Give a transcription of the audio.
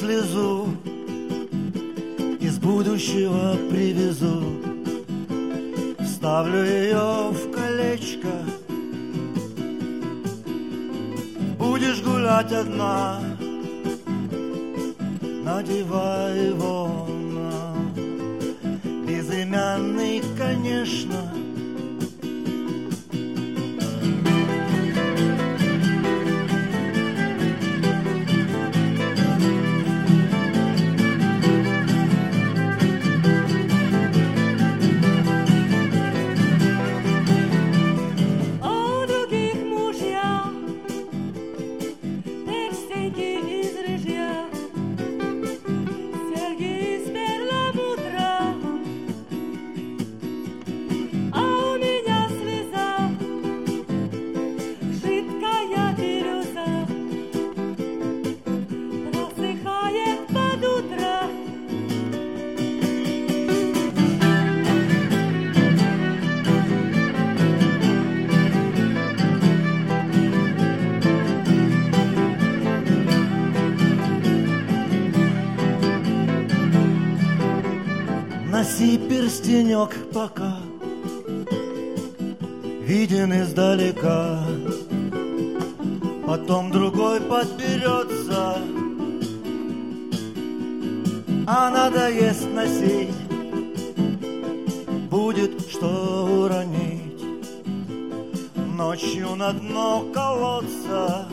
слезу из будущего привезу, вставлю ее в колечко. Будешь гулять одна, надевай его на безымянный, конечно. Носи перстенек пока, виден издалека, потом другой подберется, а надоест носить, будет что уронить ночью на дно колодца.